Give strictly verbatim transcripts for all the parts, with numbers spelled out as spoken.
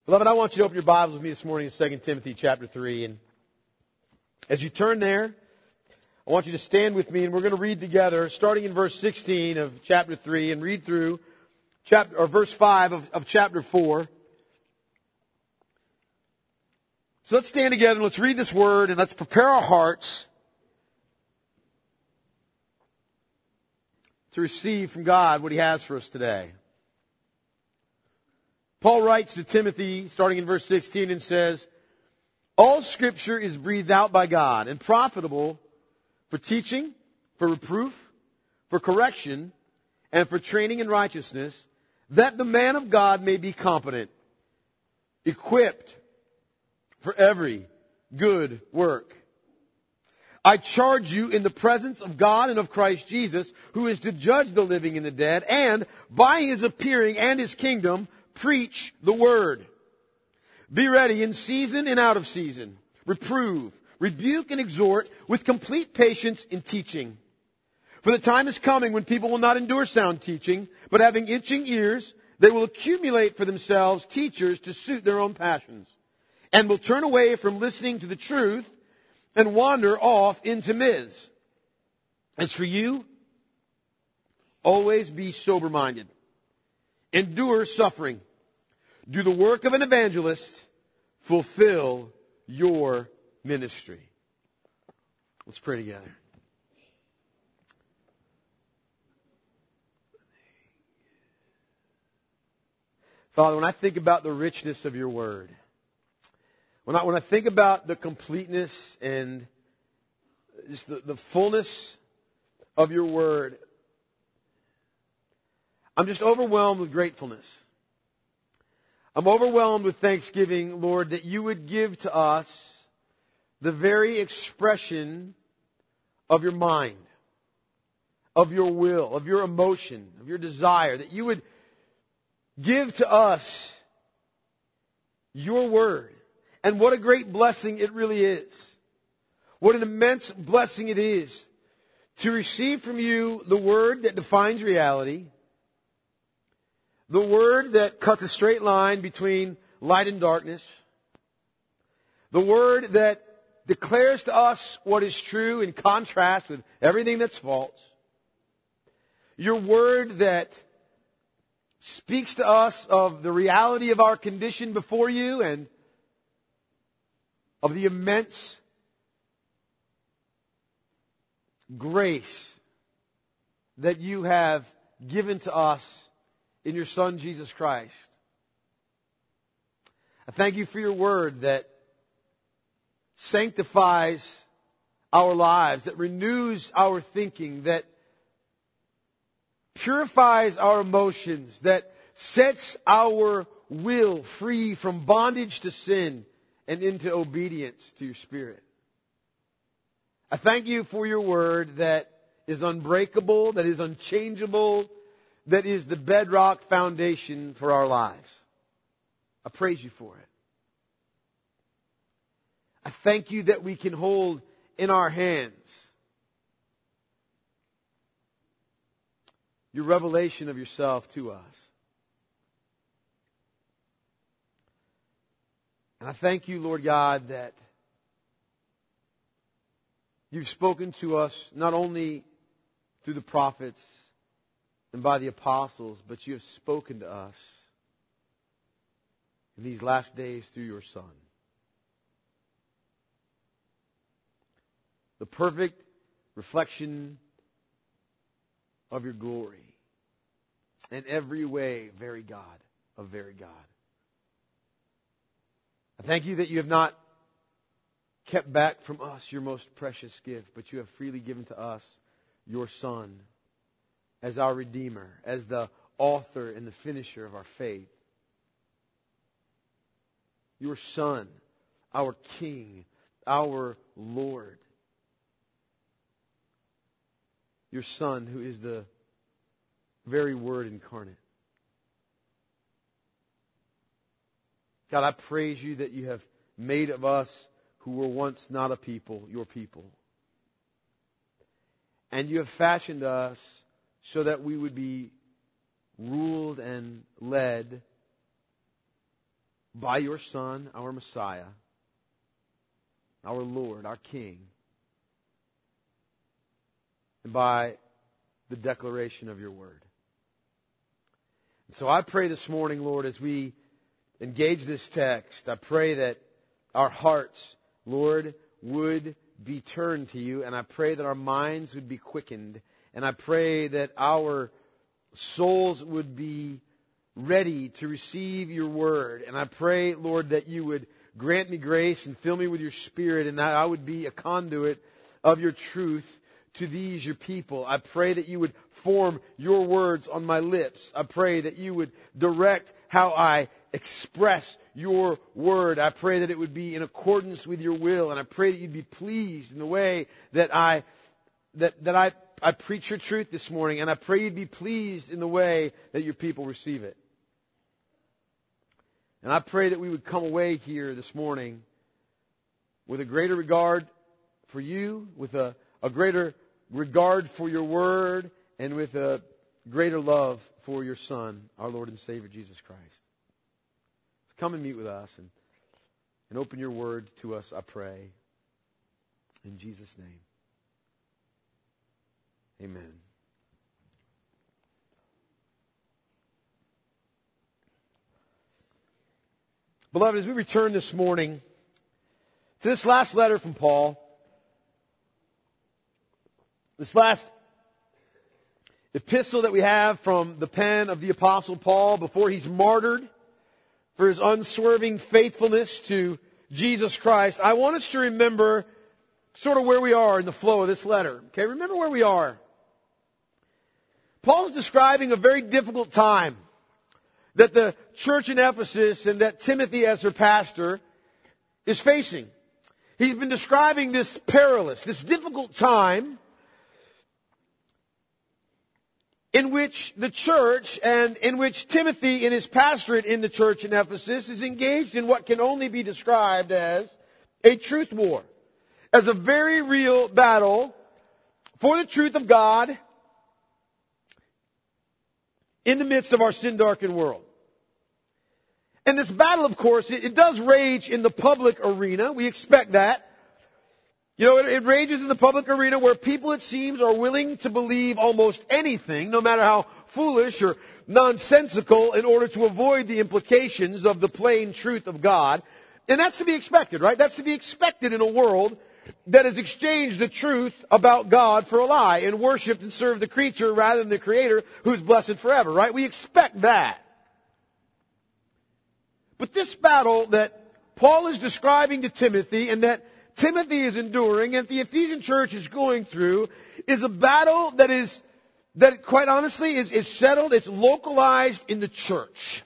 Beloved, I want you to open your Bibles with me this morning in Second Timothy chapter three. And as you turn there, I want you to stand with me and we're going to read together, starting in verse sixteen of chapter three, and read through chapter or verse five of, of chapter four. So let's stand together and let's read this word and let's prepare our hearts to receive from God what He has for us today. Paul writes to Timothy, starting in verse sixteen, and says, "All Scripture is breathed out by God and profitable for teaching, for reproof, for correction, and for training in righteousness, that the man of God may be competent, equipped for every good work. I charge you in the presence of God and of Christ Jesus, who is to judge the living and the dead, and by His appearing and His kingdom, preach the word. Be ready in season and out of season. Reprove, rebuke, and exhort with complete patience in teaching. For the time is coming when people will not endure sound teaching, but having itching ears, they will accumulate for themselves teachers to suit their own passions, and will turn away from listening to the truth and wander off into myths. As for you, always be sober-minded. Endure suffering. Do the work of an evangelist. Fulfill your ministry." Let's pray together. Father, when I think about the richness of your word, when I, when I think about the completeness and just the, the fullness of your word, I'm just overwhelmed with gratefulness. I'm overwhelmed with thanksgiving, Lord, that you would give to us the very expression of your mind, of your will, of your emotion, of your desire, that you would give to us your word. And what a great blessing it really is. What an immense blessing it is to receive from you the word that defines reality, the word that cuts a straight line between light and darkness, the word that declares to us what is true in contrast with everything that's false, your word that speaks to us of the reality of our condition before you and of the immense grace that you have given to us in your Son, Jesus Christ. I thank you for your word that sanctifies our lives, that renews our thinking, that purifies our emotions, that sets our will free from bondage to sin and into obedience to your Spirit. I thank you for your word that is unbreakable, that is unchangeable, that is the bedrock foundation for our lives. I praise you for it. I thank you that we can hold in our hands your revelation of yourself to us. And I thank you, Lord God, that you've spoken to us not only through the prophets and by the apostles, but you have spoken to us in these last days through your Son. The perfect reflection of your glory. In every way, very God of very God. I thank you that you have not kept back from us your most precious gift, but you have freely given to us your Son as our Redeemer, as the author and the finisher of our faith. Your Son, our King, our Lord. Your Son, who is the very Word incarnate. God, I praise you that you have made of us who were once not a people, your people. And you have fashioned us so that we would be ruled and led by your Son, our Messiah, our Lord, our King, and by the declaration of your word. And so I pray this morning, Lord, as we engage this text, I pray that our hearts, Lord, would be turned to you, and I pray that our minds would be quickened, and I pray that our souls would be ready to receive your word. And I pray, Lord, that you would grant me grace and fill me with your Spirit, and that I would be a conduit of your truth to these, your people. I pray that you would form your words on my lips. I pray that you would direct how I express your word. I pray that it would be in accordance with your will, and I pray that you'd be pleased in the way that I that that I, I preach your truth this morning, and I pray you'd be pleased in the way that your people receive it. And I pray that we would come away here this morning with a greater regard for you, with a, a greater regard for your word, and with a greater love for your Son, our Lord and Savior, Jesus Christ. So come and meet with us and, and open your word to us, I pray. In Jesus' name. Amen. Beloved, as we return this morning to this last letter from Paul, this last epistle that we have from the pen of the Apostle Paul before he's martyred for his unswerving faithfulness to Jesus Christ, I want us to remember sort of where we are in the flow of this letter. Okay, remember where we are. Paul's describing a very difficult time that the church in Ephesus and that Timothy as her pastor is facing. He's been describing this perilous, this difficult time in which the church and in which Timothy in his pastorate in the church in Ephesus is engaged in what can only be described as a truth war, as a very real battle for the truth of God in the midst of our sin-darkened world. And this battle, of course, it, it does rage in the public arena. We expect that. You know, it, it rages in the public arena where people, it seems, are willing to believe almost anything, no matter how foolish or nonsensical, in order to avoid the implications of the plain truth of God. And that's to be expected, right? That's to be expected in a world that has exchanged the truth about God for a lie and worshipped and served the creature rather than the Creator who's blessed forever, right? We expect that. But this battle that Paul is describing to Timothy and that Timothy is enduring and the Ephesian church is going through is a battle that is, that quite honestly is, is settled, it's localized in the church.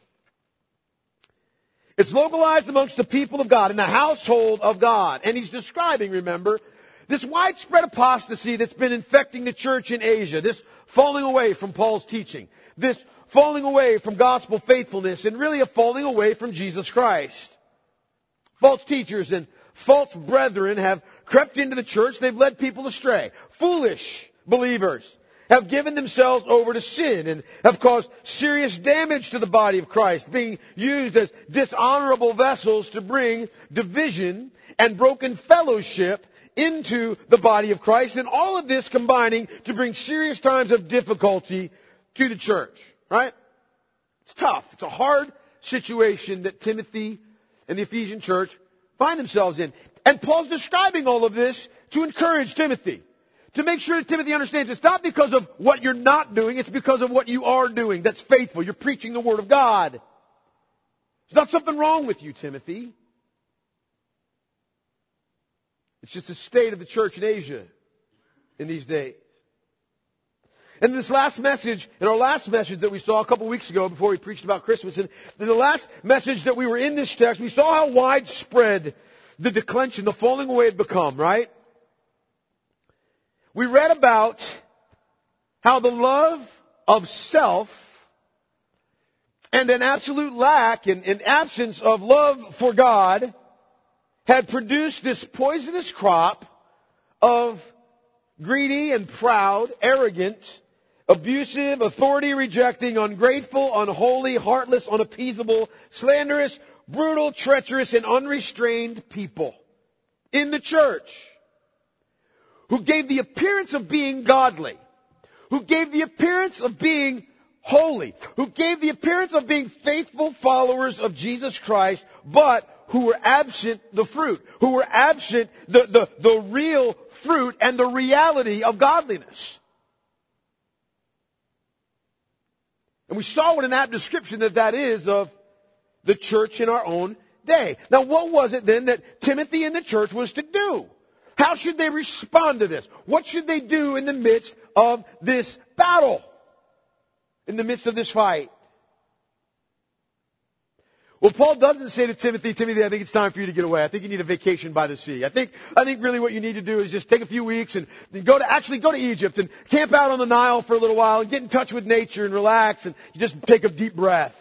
It's localized amongst the people of God, in the household of God. And he's describing, remember, this widespread apostasy that's been infecting the church in Asia, this falling away from Paul's teaching, this falling away from gospel faithfulness, and really a falling away from Jesus Christ. False teachers and false brethren have crept into the church. They've led people astray. Foolish believers have given themselves over to sin and have caused serious damage to the body of Christ, being used as dishonorable vessels to bring division and broken fellowship into the body of Christ. And all of this combining to bring serious times of difficulty to the church. Right? It's tough. It's a hard situation that Timothy and the Ephesian church find themselves in. And Paul's describing all of this to encourage Timothy, to make sure that Timothy understands it's not because of what you're not doing, it's because of what you are doing that's faithful. You're preaching the Word of God. There's not something wrong with you, Timothy. It's just the state of the church in Asia in these days. And this last message, in our last message that we saw a couple weeks ago before we preached about Christmas, and in the last message that we were in this text, we saw how widespread the declension, the falling away had become, right? We read about how the love of self and an absolute lack and an absence of love for God had produced this poisonous crop of greedy and proud, arrogant, abusive, authority-rejecting, ungrateful, unholy, heartless, unappeasable, slanderous, brutal, treacherous, and unrestrained people in the church who gave the appearance of being godly, who gave the appearance of being holy, who gave the appearance of being faithful followers of Jesus Christ, but who were absent the fruit, who were absent the, the, the real fruit and the reality of godliness. And we saw in an apt description that that is of the church in our own day. Now, what was it then that Timothy and the church was to do? How should they respond to this? What should they do in the midst of this battle? In the midst of this fight? Well, Paul doesn't say to Timothy, Timothy, I think it's time for you to get away. I think you need a vacation by the sea. I think, I think really what you need to do is just take a few weeks and go to, actually go to Egypt and camp out on the Nile for a little while and get in touch with nature and relax and you just take a deep breath.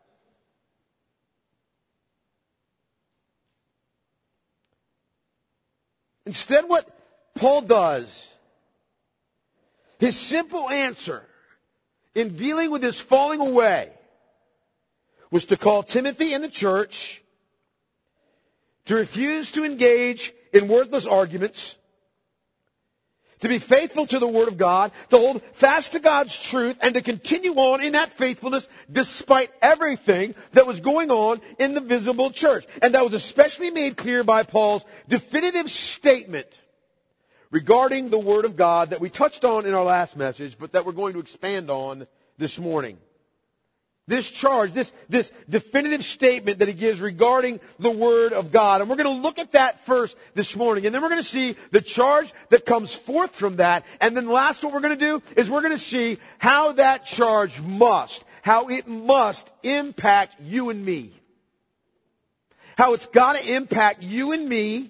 Instead, what Paul does, his simple answer in dealing with this falling away was to call Timothy and the church to refuse to engage in worthless arguments, to be faithful to the Word of God, to hold fast to God's truth, and to continue on in that faithfulness despite everything that was going on in the visible church. And that was especially made clear by Paul's definitive statement regarding the Word of God that we touched on in our last message, but that we're going to expand on this morning. This charge, this, this definitive statement that he gives regarding the Word of God. And we're going to look at that first this morning. And then we're going to see the charge that comes forth from that. And then last, what we're going to do is we're going to see how that charge must, how it must impact you and me. How it's got to impact you and me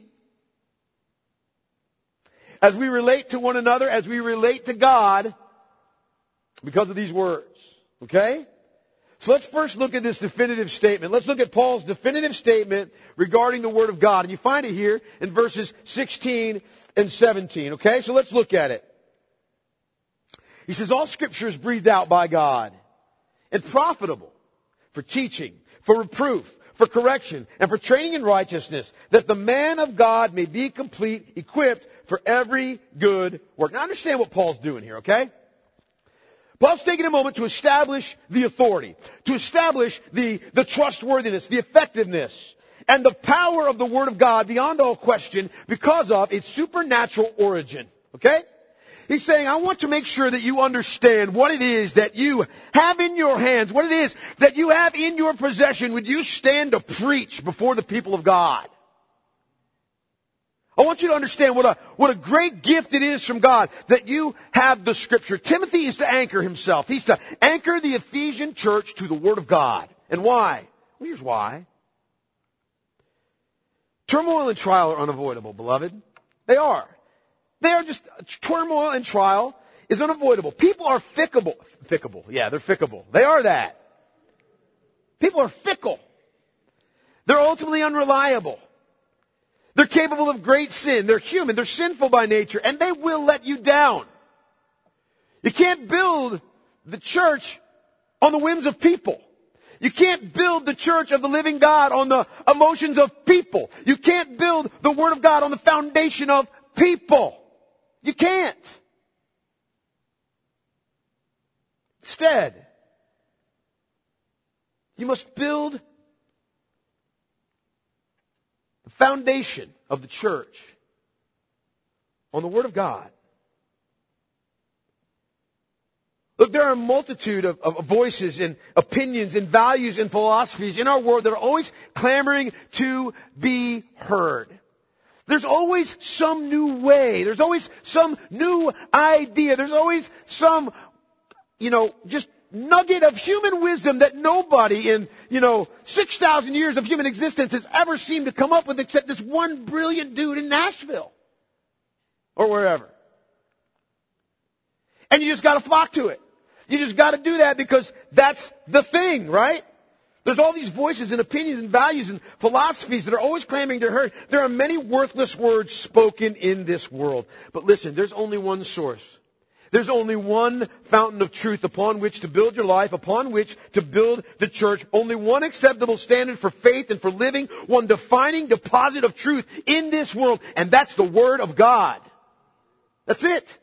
as we relate to one another, as we relate to God because of these words. Okay? So let's first look at this definitive statement. Let's look at Paul's definitive statement regarding the Word of God. And you find it here in verses sixteen and seventeen. Okay, so let's look at it. He says, all Scripture is breathed out by God and profitable for teaching, for reproof, for correction, and for training in righteousness, that the man of God may be complete, equipped for every good work. Now understand what Paul's doing here, okay? Paul's taking a moment to establish the authority, to establish the, the trustworthiness, the effectiveness, and the power of the Word of God beyond all question because of its supernatural origin. Okay? He's saying, I want to make sure that you understand what it is that you have in your hands, what it is that you have in your possession when you stand to preach before the people of God. I want you to understand what a, what a great gift it is from God that you have the Scripture. Timothy is to anchor himself. He's to anchor the Ephesian church to the Word of God. And why? Well, here's why. Turmoil and trial are unavoidable, beloved. They are. They are just, turmoil and trial is unavoidable. People are fickable. Fickable. Yeah, they're fickable. They are that. People are fickle. They're ultimately unreliable. They're capable of great sin. They're human. They're sinful by nature. And they will let you down. You can't build the church on the whims of people. You can't build the church of the living God on the emotions of people. You can't build the Word of God on the foundation of people. You can't. Instead, you must build the foundation of the church on the Word of God. Look, there are a multitude of, of voices and opinions and values and philosophies in our world that are always clamoring to be heard. There's always some new way. There's always some new idea. There's always some, you know, just nugget of human wisdom that nobody in, you know, six thousand years of human existence has ever seemed to come up with except this one brilliant dude in Nashville or wherever. And you just got to flock to it. You just got to do that because that's the thing, right? There's all these voices and opinions and values and philosophies that are always claiming to be heard. There are many worthless words spoken in this world. But listen, there's only one source. There's only one fountain of truth upon which to build your life, upon which to build the church. Only one acceptable standard for faith and for living, one defining deposit of truth in this world, and that's the Word of God. That's it.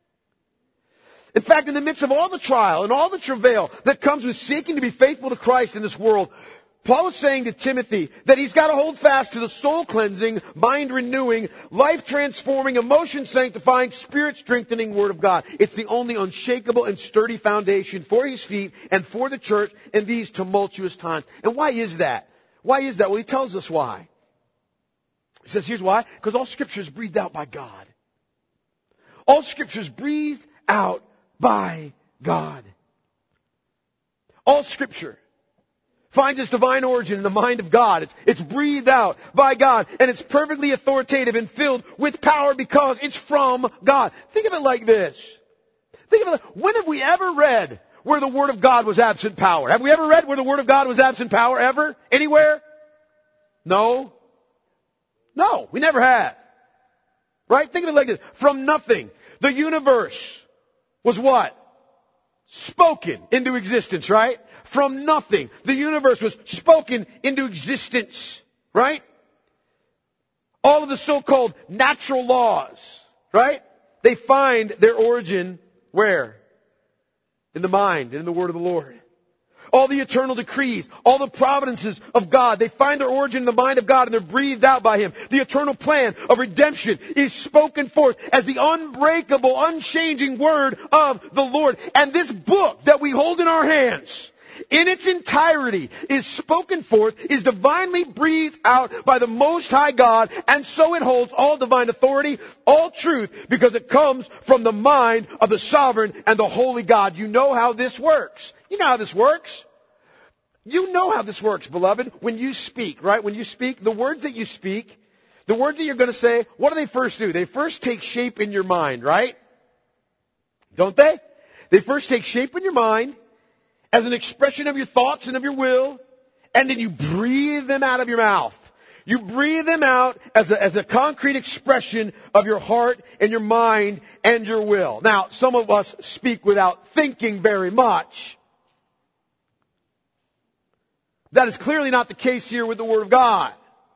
In fact, in the midst of all the trial and all the travail that comes with seeking to be faithful to Christ in this world, Paul is saying to Timothy that he's got to hold fast to the soul-cleansing, mind-renewing, life-transforming, emotion-sanctifying, spirit-strengthening Word of God. It's the only unshakable and sturdy foundation for his feet and for the church in these tumultuous times. And why is that? Why is that? Well, he tells us why. He says, here's why. Because all Scripture is breathed out by God. All Scripture is breathed out by God. All Scripture finds its divine origin in the mind of God. It's, it's breathed out by God, and it's perfectly authoritative and filled with power because it's from God. Think of it like this. Think of it, when have we ever read where the Word of God was absent power? Have we ever read where the Word of God was absent power ever? Anywhere? No. No, we never have. Right? Think of it like this. From nothing, the universe was what? Spoken into existence, right? From nothing, the universe was spoken into existence, right? All of the so-called natural laws, right? They find their origin where? In the mind, in the Word of the Lord. All the eternal decrees, all the providences of God, they find their origin in the mind of God and they're breathed out by Him. The eternal plan of redemption is spoken forth as the unbreakable, unchanging Word of the Lord. And this book that we hold in our hands, in its entirety, is spoken forth, is divinely breathed out by the Most High God, and so it holds all divine authority, all truth, because it comes from the mind of the sovereign and the holy God. You know how this works. You know how this works. You know how this works, beloved. When you speak, right? When you speak, the words that you speak, the words that you're going to say, what do they first do? They first take shape in your mind, right? Don't they? They first take shape in your mind as an expression of your thoughts and of your will, and then you breathe them out of your mouth. You breathe them out as a, as a concrete expression of your heart and your mind and your will. Now, some of us speak without thinking very much. That is clearly not the case here with the Word of God.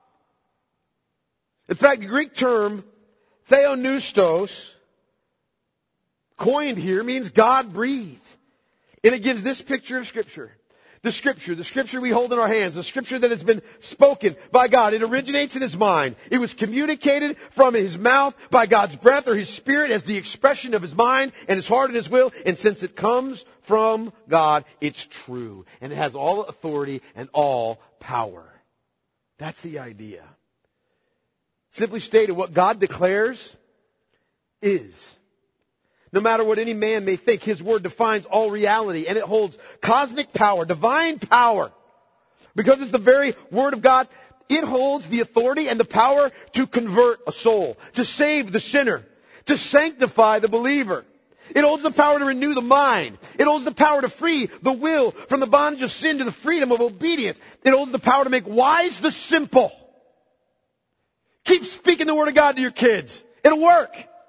In fact, the Greek term theopneustos, coined here, means God breathed. And it gives this picture of Scripture. The Scripture, the Scripture we hold in our hands, the Scripture that has been spoken by God. It originates in His mind. It was communicated from His mouth by God's breath or His Spirit as the expression of His mind and His heart and His will. And since it comes from God, it's true. And it has all authority and all power. That's the idea. Simply stated, what God declares is. No matter what any man may think, His Word defines all reality, and it holds cosmic power, divine power. Because it's the very Word of God, it holds the authority and the power to convert a soul, to save the sinner, to sanctify the believer. It holds the power to renew the mind. It holds the power to free the will from the bondage of sin to the freedom of obedience. It holds the power to make wise the simple. Keep speaking the Word of God to your kids. It'll work.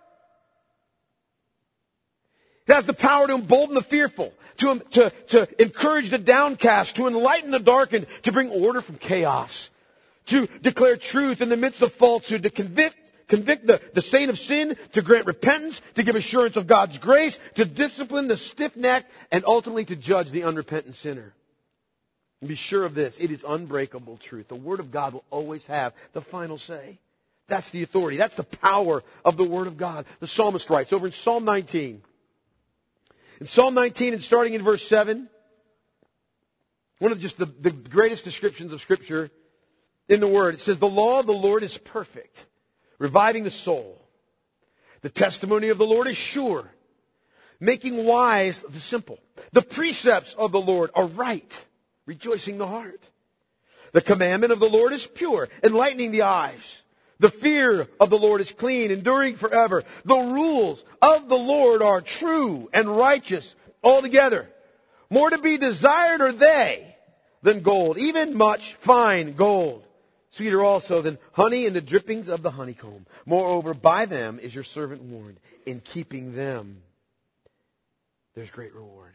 It has the power to embolden the fearful, to, to, to encourage the downcast, to enlighten the darkened, to bring order from chaos, to declare truth in the midst of falsehood, to convict, convict the, the saint of sin, to grant repentance, to give assurance of God's grace, to discipline the stiff-necked, and ultimately to judge the unrepentant sinner. And be sure of this, it is unbreakable truth. The Word of God will always have the final say. That's the authority. That's the power of the Word of God. The psalmist writes over in Psalm nineteen. In Psalm nineteen and starting in verse seven, one of just the, the greatest descriptions of Scripture in the Word. It says, the law of the Lord is perfect, reviving the soul. The testimony of the Lord is sure, making wise the simple. The precepts of the Lord are right, rejoicing the heart. The commandment of the Lord is pure, enlightening the eyes. The fear of the Lord is clean, enduring forever. The rules of the Lord are true and righteous altogether. More to be desired are they than gold, even much fine gold. Sweeter also than honey and the drippings of the honeycomb. Moreover, by them is your servant warned, in keeping them. there's great reward.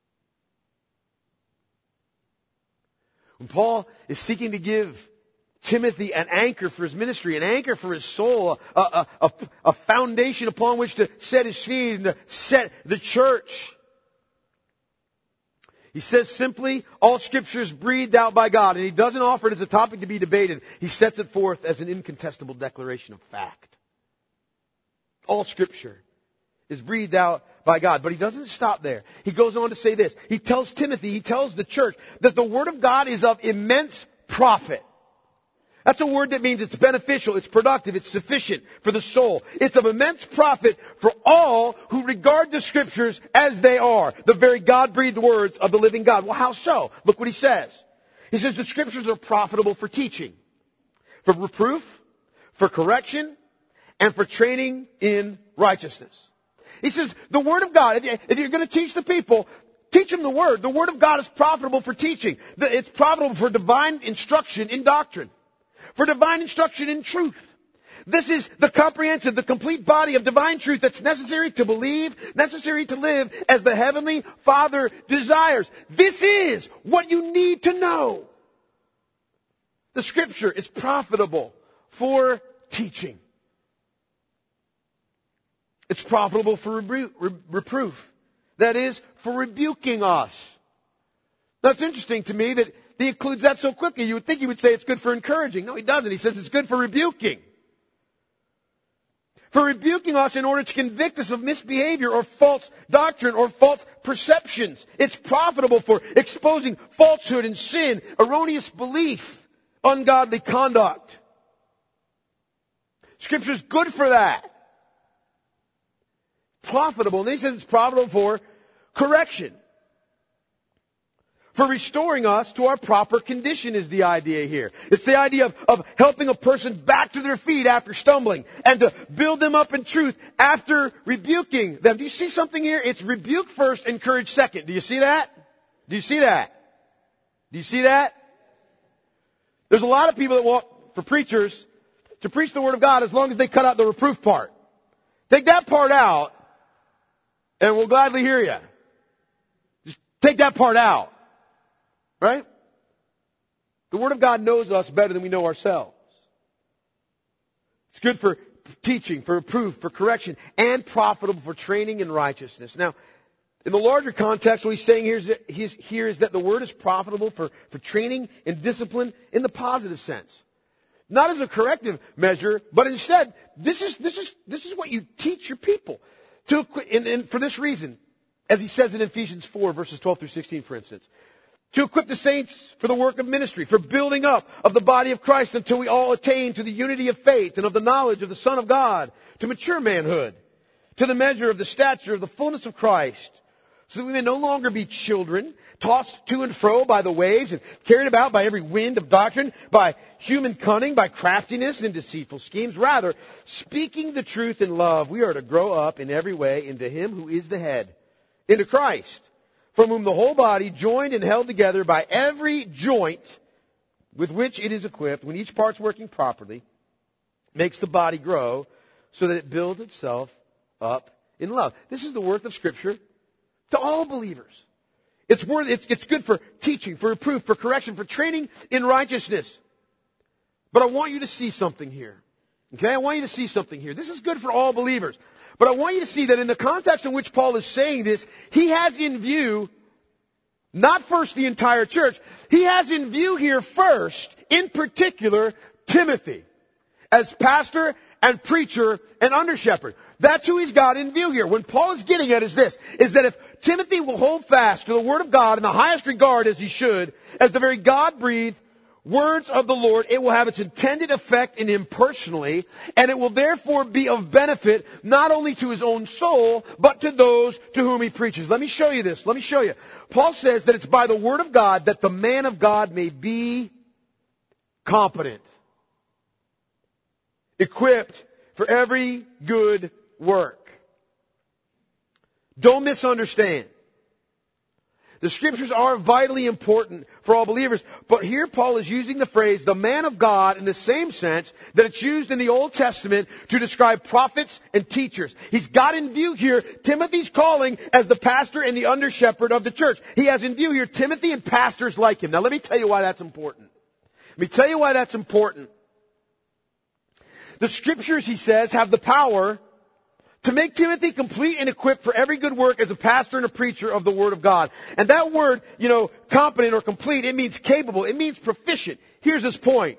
When Paul is seeking to give Timothy an anchor for his ministry, an anchor for his soul, a, a, a, a foundation upon which to set his feet and to set the church, he says simply, all Scripture is breathed out by God. And he doesn't offer it as a topic to be debated. He sets it forth as an incontestable declaration of fact. All Scripture is breathed out by God. But he doesn't stop there. He goes on to say this. He tells Timothy, he tells the church, that the Word of God is of immense profit. That's a word that means it's beneficial, it's productive, it's sufficient for the soul. It's of immense profit for all who regard the Scriptures as they are, the very God-breathed words of the living God. Well, how so? Look what he says. He says the Scriptures are profitable for teaching, for reproof, for correction, and for training in righteousness. He says the Word of God, if you're going to teach the people, teach them the Word. The Word of God is profitable for teaching. It's profitable for divine instruction in doctrine, for divine instruction in truth. This is the comprehensive, the complete body of divine truth that's necessary to believe, necessary to live as the Heavenly Father desires. This is what you need to know. The Scripture is profitable for teaching. It's profitable for rebu- re- reproof. That is, for rebuking us. That's interesting to me that he includes that so quickly. You would think he would say it's good for encouraging. No, he doesn't. He says it's good for rebuking. For rebuking us in order to convict us of misbehavior or false doctrine or false perceptions. It's profitable for exposing falsehood and sin, erroneous belief, ungodly conduct. Scripture's good for that. Profitable. And then he says it's profitable for correction. For restoring us to our proper condition is the idea here. It's the idea of, of helping a person back to their feet after stumbling and to build them up in truth after rebuking them. Do you see something here? It's rebuke first, encourage second. Do you see that? Do you see that? Do you see that? There's a lot of people that want, for preachers, to preach the Word of God as long as they cut out the reproof part. Take that part out, and we'll gladly hear you. Just take that part out. Right? The Word of God knows us better than we know ourselves. It's good for teaching, for reproof, for correction, and profitable for training in righteousness. Now, in the larger context, what he's saying here is that, he's, here is that the Word is profitable for, for training and discipline in the positive sense. Not as a corrective measure, but instead, this is, this is, this is what you teach your people. To, and, and for this reason, as he says in Ephesians four, verses twelve through sixteen, for instance, to equip the saints for the work of ministry, for building up of the body of Christ until we all attain to the unity of faith and of the knowledge of the Son of God, to mature manhood, to the measure of the stature of the fullness of Christ, so that we may no longer be children, tossed to and fro by the waves and carried about by every wind of doctrine, by human cunning, by craftiness and deceitful schemes. Rather, speaking the truth in love, we are to grow up in every way into Him who is the head, into Christ, from whom the whole body, joined and held together by every joint with which it is equipped, when each part's working properly, makes the body grow so that it builds itself up in love. This is the work of Scripture to all believers. It's worth, it's, it's good for teaching, for reproof, for correction, for training in righteousness. But I want you to see something here. Okay? I want you to see something here. This is good for all believers. But I want you to see that in the context in which Paul is saying this, he has in view not first the entire church. He has in view here first, in particular, Timothy as pastor and preacher and under-shepherd. That's who he's got in view here. When Paul is getting at is this, is that if Timothy will hold fast to the Word of God in the highest regard as he should, as the very God-breathed words of the Lord, it will have its intended effect in him personally, and it will therefore be of benefit not only to his own soul, but to those to whom he preaches. Let me show you this. Let me show you. Paul says that it's by the Word of God that the man of God may be competent, equipped for every good work. Don't misunderstand. The Scriptures are vitally important for all believers. But here Paul is using the phrase, the man of God, in the same sense that it's used in the Old Testament to describe prophets and teachers. He's got in view here Timothy's calling as the pastor and the under-shepherd of the church. He has in view here Timothy and pastors like him. Now let me tell you why that's important. Let me tell you why that's important. The Scriptures, he says, have the power to make Timothy complete and equipped for every good work as a pastor and a preacher of the Word of God. And that word, you know, competent or complete, it means capable. It means proficient. Here's his point.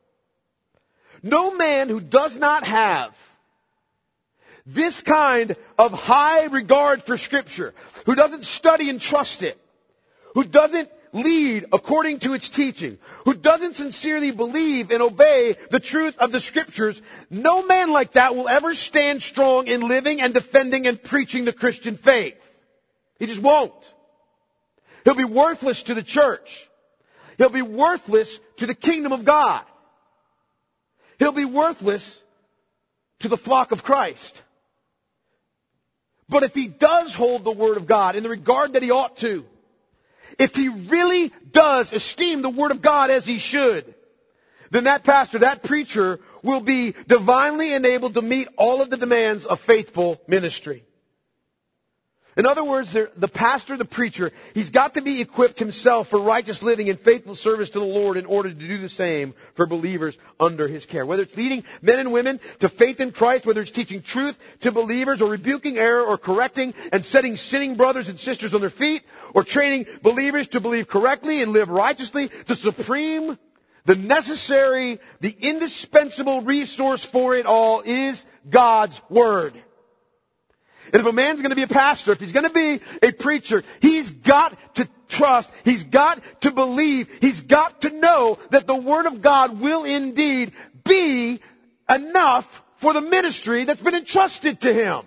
No man who does not have this kind of high regard for Scripture, who doesn't study and trust it, who doesn't lead according to its teaching, who doesn't sincerely believe and obey the truth of the Scriptures, no man like that will ever stand strong in living and defending and preaching the Christian faith. He just won't. He'll be worthless to the church. He'll be worthless to the kingdom of God. He'll be worthless to the flock of Christ. But if he does hold the Word of God in the regard that he ought to, if he really does esteem the Word of God as he should, then that pastor, that preacher, will be divinely enabled to meet all of the demands of faithful ministry. In other words, the pastor, the preacher, he's got to be equipped himself for righteous living and faithful service to the Lord in order to do the same for believers under his care. Whether it's leading men and women to faith in Christ, whether it's teaching truth to believers, or rebuking error, or correcting and setting sinning brothers and sisters on their feet, or training believers to believe correctly and live righteously, the supreme, the necessary, the indispensable resource for it all is God's Word. And if a man's going to be a pastor, if he's going to be a preacher, he's got to trust, he's got to believe, he's got to know that the Word of God will indeed be enough for the ministry that's been entrusted to him.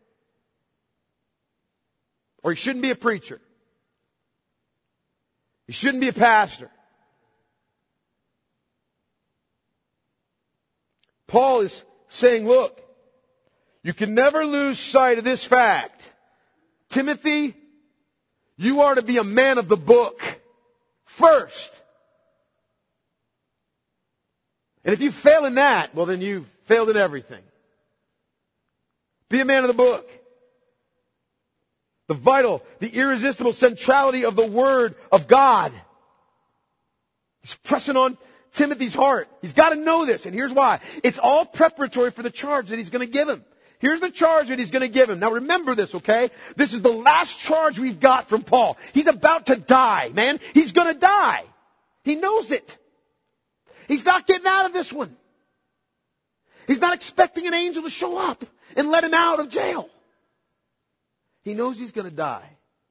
Or he shouldn't be a preacher. He shouldn't be a pastor. Paul is saying, look, you can never lose sight of this fact. Timothy, you are to be a man of the book first. And if you fail in that, well, then you've failed in everything. Be a man of the book. The vital, the irresistible centrality of the Word of God. He's pressing on Timothy's heart. He's got to know this, and here's why. It's all preparatory for the charge that he's going to give him. Here's the charge that he's going to give him. Now remember this, okay? This is the last charge we've got from Paul. He's about to die, man. He's going to die. He knows it. He's not getting out of this one. He's not expecting an angel to show up and let him out of jail. He knows he's going to die.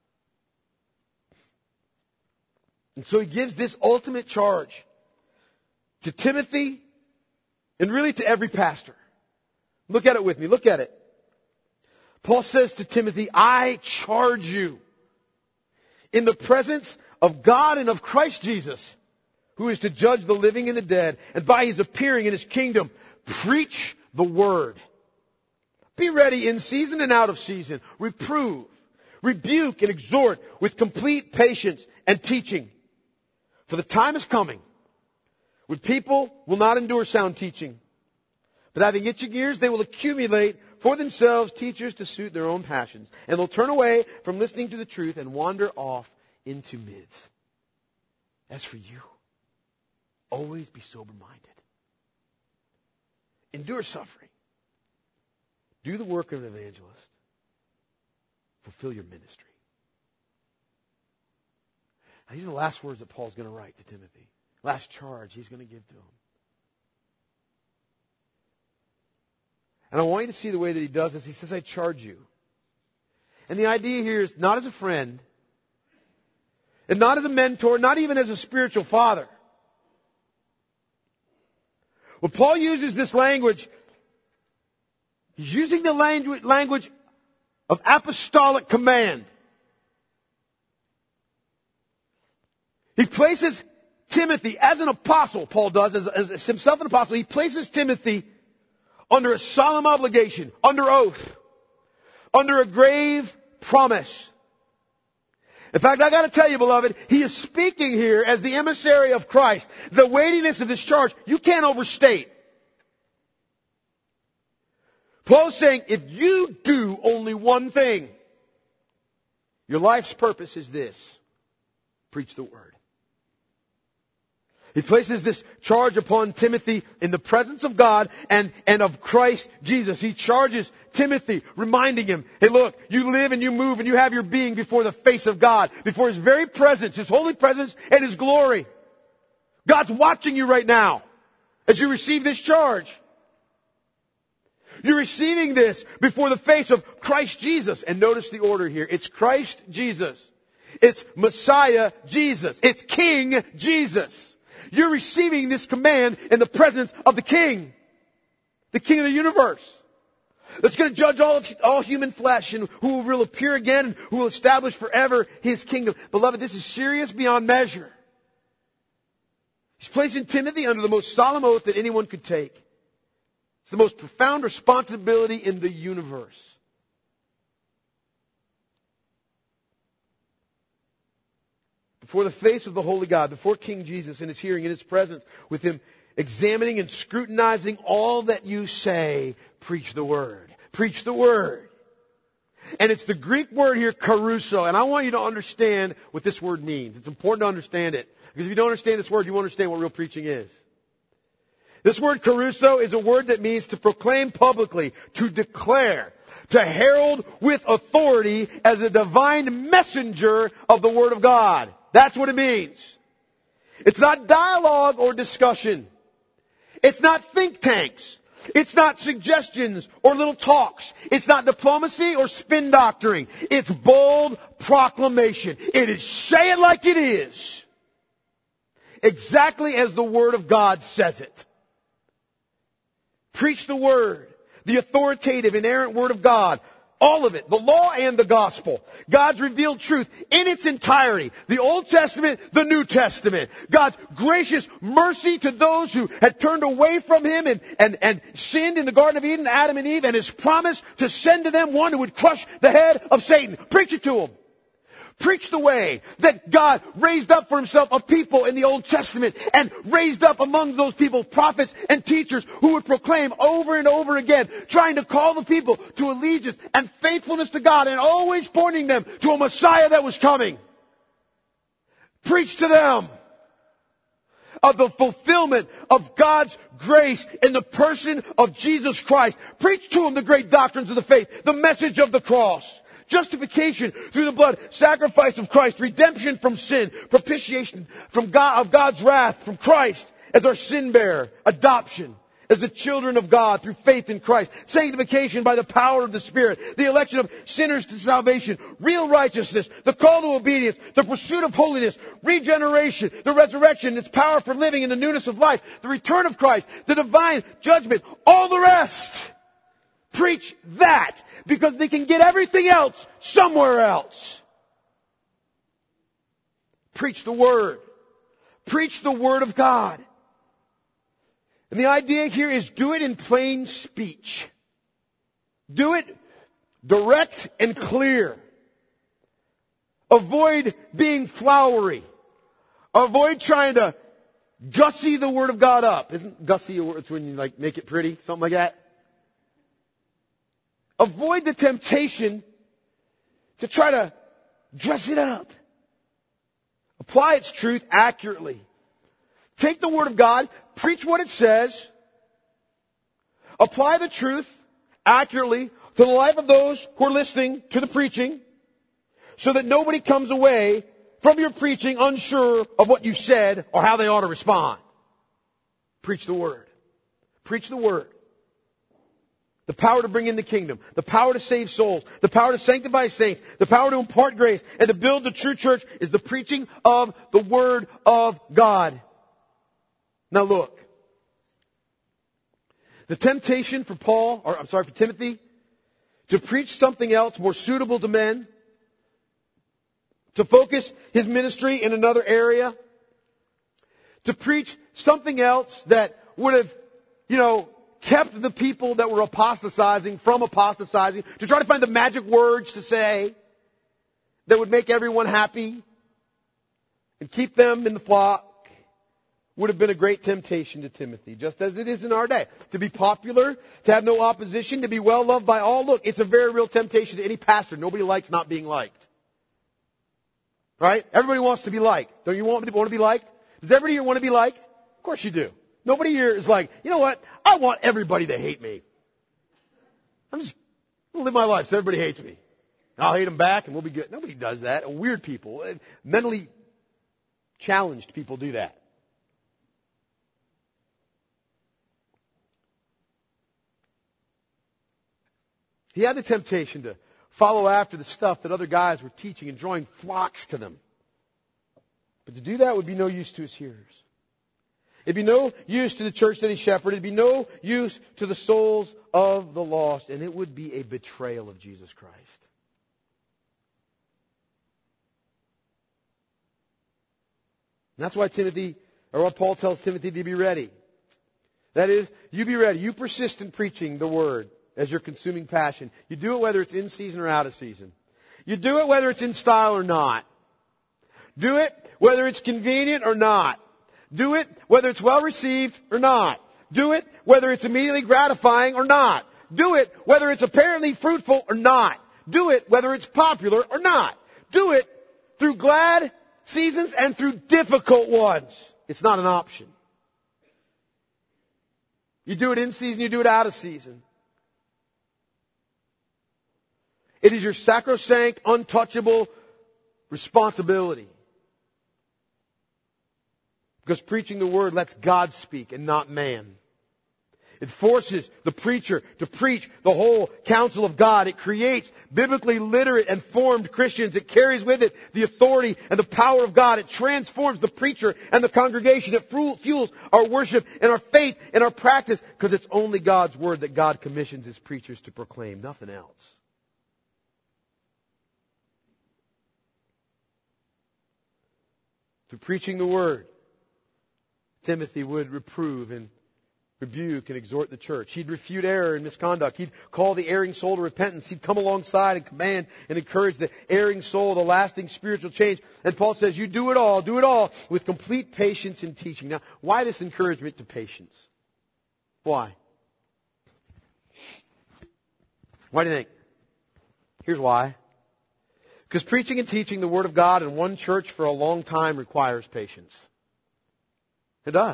And so he gives this ultimate charge to Timothy and really to every pastor. Look at it with me. Look at it. Paul says to Timothy, I charge you in the presence of God and of Christ Jesus, who is to judge the living and the dead, and by his appearing in his kingdom, preach the word. Be ready in season and out of season. Reprove, rebuke, and exhort with complete patience and teaching. For the time is coming when people will not endure sound teaching, but having itching ears, they will accumulate for themselves teachers to suit their own passions. And they'll turn away from listening to the truth and wander off into myths. As for you, always be sober-minded. Endure suffering. Do the work of an evangelist. Fulfill your ministry. Now, these are the last words that Paul's going to write to Timothy. Last charge he's going to give to him. And I want you to see the way that he does this. He says, I charge you. And the idea here is not as a friend, and not as a mentor, not even as a spiritual father. When Paul uses this language, he's using the language, language of apostolic command. He places Timothy as an apostle, Paul does, as, as himself an apostle. He places Timothy under a solemn obligation, under oath, under a grave promise. In fact, I got to tell you, beloved, he is speaking here as the emissary of Christ. The weightiness of this charge, you can't overstate. Paul's saying, if you do only one thing, your life's purpose is this: preach the word. He places this charge upon Timothy in the presence of God and, and of Christ Jesus. He charges Timothy, reminding him, hey look, you live and you move and you have your being before the face of God, before His very presence, His holy presence and His glory. God's watching you right now as you receive this charge. You're receiving this before the face of Christ Jesus. And notice the order here. It's Christ Jesus. It's Messiah Jesus. It's King Jesus. You're receiving this command in the presence of the King. The King of the universe. That's going to judge all of, all human flesh, and who will appear again and who will establish forever His kingdom. Beloved, this is serious beyond measure. He's placing Timothy under the most solemn oath that anyone could take. It's the most profound responsibility in the universe. Before the face of the holy God, before King Jesus in His hearing, in His presence, with Him examining and scrutinizing all that you say, preach the word. Preach the word. And it's the Greek word here, caruso. And I want you to understand what this word means. It's important to understand it. Because if you don't understand this word, you won't understand what real preaching is. This word caruso is a word that means to proclaim publicly, to declare, to herald with authority as a divine messenger of the Word of God. That's what it means. It's not dialogue or discussion. It's not think tanks. It's not suggestions or little talks. It's not diplomacy or spin doctoring. It's bold proclamation. It is say it like it is. Exactly as the Word of God says it. Preach the Word, the authoritative, inerrant Word of God. All of it, the law and the gospel. God's revealed truth in its entirety. The Old Testament, the New Testament. God's gracious mercy to those who had turned away from Him and, and, and sinned in the Garden of Eden, Adam and Eve, and His promise to send to them one who would crush the head of Satan. Preach it to them. Preach the way that God raised up for Himself a people in the Old Testament and raised up among those people prophets and teachers who would proclaim over and over again, trying to call the people to allegiance and faithfulness to God and always pointing them to a Messiah that was coming. Preach to them of the fulfillment of God's grace in the person of Jesus Christ. Preach to them the great doctrines of the faith, the message of the cross. Justification through the blood, sacrifice of Christ, redemption from sin, propitiation from God, of God's wrath from Christ as our sin bearer, adoption as the children of God through faith in Christ, sanctification by the power of the Spirit, the election of sinners to salvation, real righteousness, the call to obedience, the pursuit of holiness, regeneration, the resurrection, its power for living in the newness of life, the return of Christ, the divine judgment, all the rest. Preach that, because they can get everything else somewhere else. Preach the Word. Preach the Word of God. And the idea here is do it in plain speech. Do it direct and clear. Avoid being flowery. Avoid trying to gussy the Word of God up. Isn't gussy a word? It's when you like make it pretty, something like that. Avoid the temptation to try to dress it up. Apply its truth accurately. Take the Word of God, preach what it says, apply the truth accurately to the life of those who are listening to the preaching, so that nobody comes away from your preaching unsure of what you said or how they ought to respond. Preach the Word. Preach the Word. The power to bring in the kingdom. The power to save souls. The power to sanctify saints. The power to impart grace. And to build the true church is the preaching of the Word of God. Now look. The temptation for Paul, or I'm sorry, for Timothy, to preach something else more suitable to men, to focus his ministry in another area, to preach something else that would have, you know, kept the people that were apostatizing from apostatizing, to try to find the magic words to say. that would make everyone happy and keep them in the flock would have been a great temptation to Timothy, just as it is in our day. To be popular, to have no opposition, to be well loved by all. Look, it's a very real temptation to any pastor. Nobody likes not being liked. Right? Everybody wants to be liked. Don't you want to want to be liked? Does everybody here want to be liked? Of course you do. Nobody here is like, you know what? I want everybody to hate me. I'm just going to live my life so everybody hates me. I'll hate them back and we'll be good. Nobody does that. Weird people, mentally challenged people do that. He had the temptation to follow after the stuff that other guys were teaching and drawing flocks to them. But to do that would be no use to his hearers. It'd be no use to the church that he shepherded. It'd be no use to the souls of the lost. And it would be a betrayal of Jesus Christ. And that's why Timothy, or what Paul tells Timothy to be ready. That is, you be ready. You persist in preaching the word as your consuming passion. You do it whether it's in season or out of season. You do it whether it's in style or not. Do it whether it's convenient or not. Do it whether it's well received or not. Do it whether it's immediately gratifying or not. Do it whether it's apparently fruitful or not. Do it whether it's popular or not. Do it through glad seasons and through difficult ones. It's not an option. You do it in season, you do it out of season. It is your sacrosanct, untouchable responsibility. Because preaching the word lets God speak and not man. It forces the preacher to preach the whole counsel of God. It creates biblically literate and formed Christians. It carries with it the authority and the power of God. It transforms the preacher and the congregation. It fuels our worship and our faith and our practice, because it's only God's word that God commissions his preachers to proclaim, nothing else. Through preaching the word, Timothy would reprove and rebuke and exhort the church. He'd refute error and misconduct. He'd call the erring soul to repentance. He'd come alongside and command and encourage the erring soul to lasting spiritual change. And Paul says, you do it all, do it all with complete patience in teaching. Now, why this encouragement to patience? Why? Why do you think? Here's why. Because preaching and teaching the Word of God in one church for a long time requires patience. It does.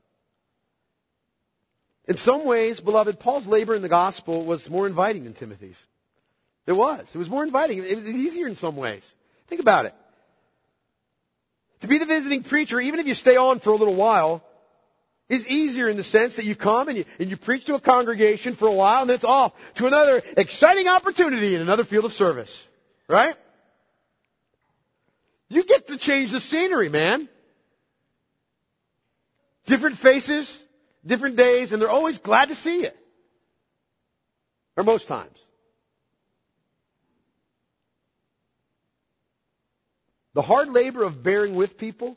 In some ways, beloved, Paul's labor in the gospel was more inviting than Timothy's. It was. It was more inviting. It was easier in some ways. Think about it. To be the visiting preacher, even if you stay on for a little while, is easier in the sense that you come and you, and you preach to a congregation for a while and then it's off to another exciting opportunity in another field of service. Right? You get to change the scenery, man. Different faces, different days, and they're always glad to see you. Or most times. The hard labor of bearing with people,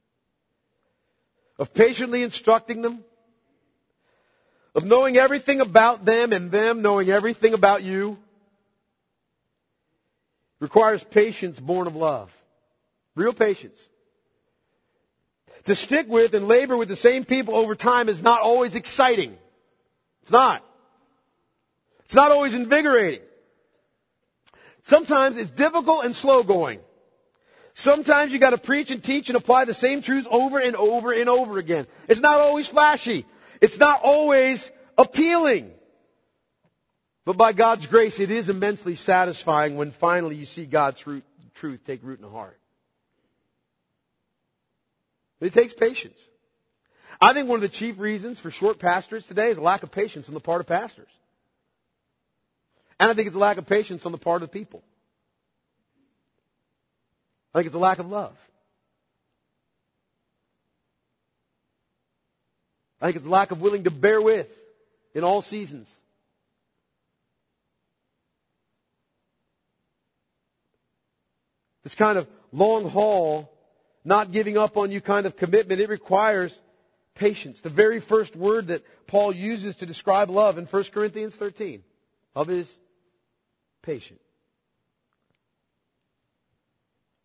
of patiently instructing them, of knowing everything about them and them knowing everything about you, requires patience born of love. Real patience. To stick with and labor with the same people over time is not always exciting. It's not. It's not always invigorating. Sometimes it's difficult and slow going. Sometimes you got to preach and teach and apply the same truths over and over and over again. It's not always flashy. It's not always appealing. But by God's grace, it is immensely satisfying when finally you see God's root, truth take root in the heart. But it takes patience. I think one of the chief reasons for short pastorates today is a lack of patience on the part of pastors. And I think it's a lack of patience on the part of the people. I think it's a lack of love. I think it's a lack of willing to bear with in all seasons. This kind of long haul, not giving up on you kind of commitment, it requires patience. The very first word that Paul uses to describe love in First Corinthians thirteen, love is patient.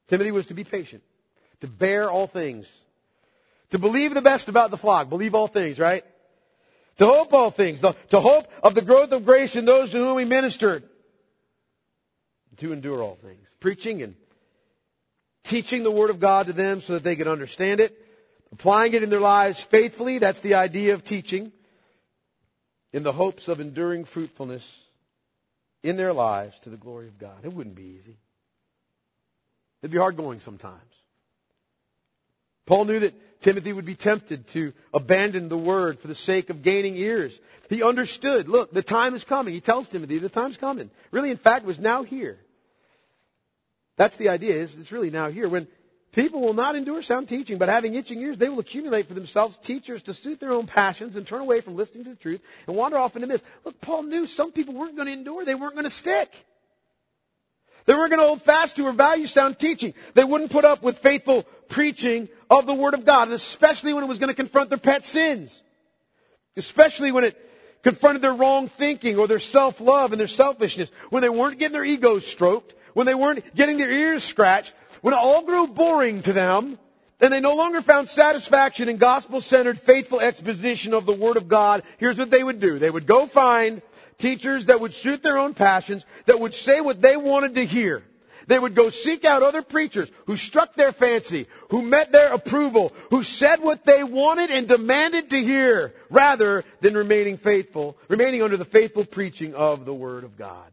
Timothy was to be patient, to bear all things, to believe the best about the flock, believe all things, right? To hope all things, to hope of the growth of grace in those to whom he ministered, to endure all things. Preaching and teaching the Word of God to them so that they could understand it, applying it in their lives faithfully, that's the idea of teaching, in the hopes of enduring fruitfulness in their lives to the glory of God. It wouldn't be easy. It'd be hard going sometimes. Paul knew that Timothy would be tempted to abandon the Word for the sake of gaining ears. He understood, look, the time is coming. He tells Timothy, the time's coming. Really, in fact, it was now here. That's the idea, is it's really now here. When people will not endure sound teaching, but having itching ears, they will accumulate for themselves teachers to suit their own passions and turn away from listening to the truth and wander off into myths. Look, Paul knew some people weren't going to endure. They weren't going to stick. They weren't going to hold fast to or value sound teaching. They wouldn't put up with faithful preaching of the Word of God, and especially when it was going to confront their pet sins. Especially when it confronted their wrong thinking or their self-love and their selfishness. When they weren't getting their egos stroked. When they weren't getting their ears scratched. When it all grew boring to them, and they no longer found satisfaction in gospel-centered, faithful exposition of the Word of God, here's what they would do. They would go find teachers that would suit their own passions, that would say what they wanted to hear. They would go seek out other preachers who struck their fancy, who met their approval, who said what they wanted and demanded to hear, rather than remaining faithful, remaining under the faithful preaching of the Word of God.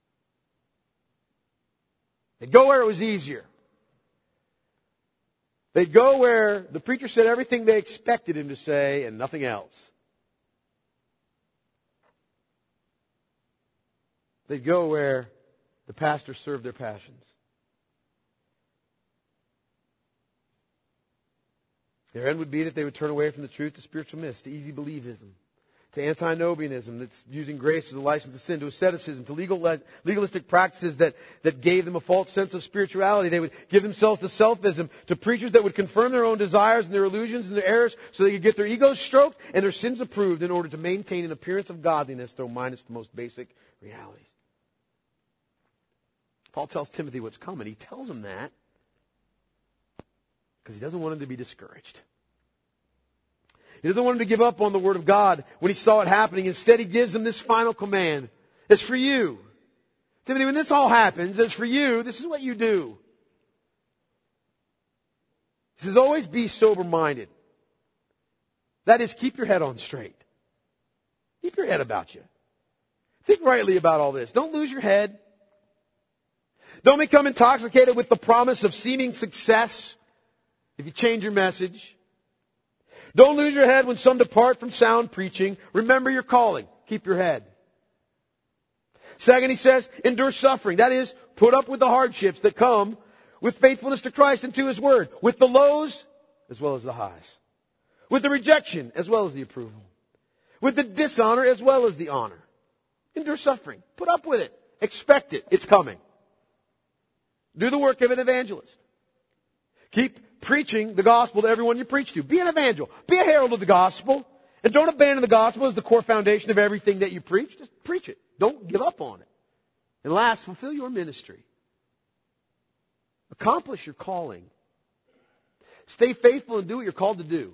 They'd go where it was easier. They'd go where the preacher said everything they expected him to say and nothing else. They'd go where the pastor served their passions. Their end would be that they would turn away from the truth to spiritual myths, to easy believism, to antinomianism that's using grace as a license to sin, to asceticism, to legal, legalistic practices that, that gave them a false sense of spirituality. They would give themselves to selfism, to preachers that would confirm their own desires and their illusions and their errors so they could get their egos stroked and their sins approved in order to maintain an appearance of godliness, though minus the most basic realities. Paul tells Timothy what's coming. He tells him that because he doesn't want him to be discouraged. He doesn't want him to give up on the Word of God when he saw it happening. Instead, he gives him this final command. It's for you. Timothy, when this all happens, it's for you. This is what you do. He says, always be sober-minded. That is, keep your head on straight. Keep your head about you. Think rightly about all this. Don't lose your head. Don't become intoxicated with the promise of seeming success if you change your message. Don't lose your head when some depart from sound preaching. Remember your calling. Keep your head. Second, he says, endure suffering. That is, put up with the hardships that come with faithfulness to Christ and to His Word. With the lows as well as the highs. With the rejection as well as the approval. With the dishonor as well as the honor. Endure suffering. Put up with it. Expect it. It's coming. Do the work of an evangelist. Keep preaching the gospel to everyone you preach to. Be an evangel. Be a herald of the gospel. And don't abandon the gospel as the core foundation of everything that you preach. Just preach it. Don't give up on it. And last, fulfill your ministry. Accomplish your calling. Stay faithful and do what you're called to do.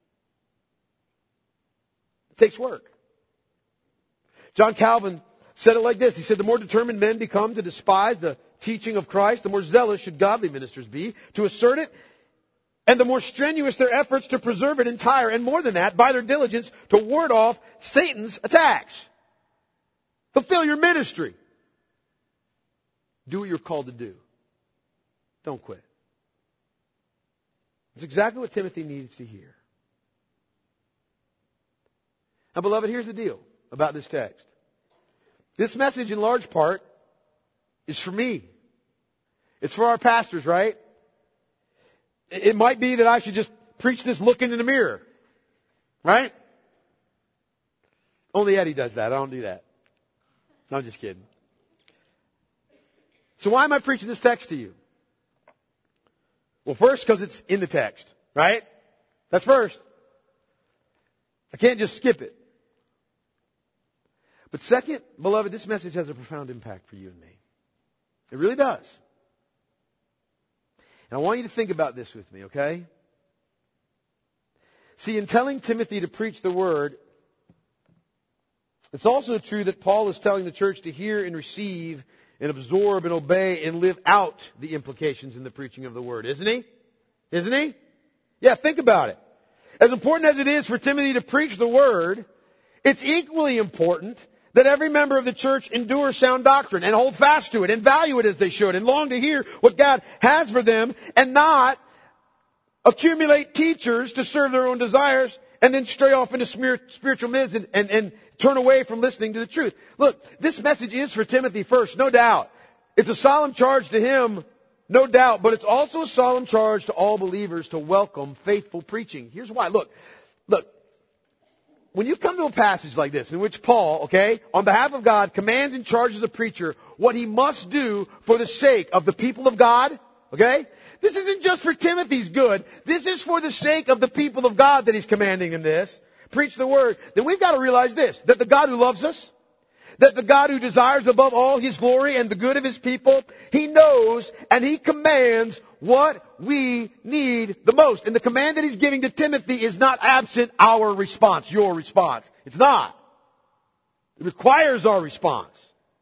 It takes work. John Calvin said it like this. He said, the more determined men become to despise the teaching of Christ, the more zealous should godly ministers be to assert it, and the more strenuous their efforts to preserve it entire, and more than that, by their diligence to ward off Satan's attacks. Fulfill your ministry. Do what you're called to do. Don't quit. It's exactly what Timothy needs to hear. Now, beloved, here's the deal about this text. This message, in large part, is for me. It's for our pastors, right? It might be that I should just preach this looking in the mirror. Right? Only Eddie does that. I don't do that. No, I'm just kidding. So why am I preaching this text to you? Well, first, because it's in the text. Right? That's first. I can't just skip it. But second, beloved, this message has a profound impact for you and me. It really does. And I want you to think about this with me, okay? See, in telling Timothy to preach the word, it's also true that Paul is telling the church to hear and receive and absorb and obey and live out the implications in the preaching of the word, isn't he? Isn't he? Yeah, think about it. As important as it is for Timothy to preach the word, it's equally important that every member of the church endure sound doctrine and hold fast to it and value it as they should and long to hear what God has for them and not accumulate teachers to serve their own desires and then stray off into spiritual myths and, and, and turn away from listening to the truth. Look, this message is for Timothy first, no doubt. It's a solemn charge to him, no doubt, but it's also a solemn charge to all believers to welcome faithful preaching. Here's why. Look, look, when you come to a passage like this in which Paul, okay, on behalf of God, commands and charges a preacher what he must do for the sake of the people of God, okay? This isn't just for Timothy's good. This is for the sake of the people of God that he's commanding him this. Preach the word. Then we've got to realize this, that the God who loves us, that the God who desires above all His glory and the good of His people, He knows and He commands what we need the most. And the command that He's giving to Timothy is not absent our response, your response. It's not. It requires our response.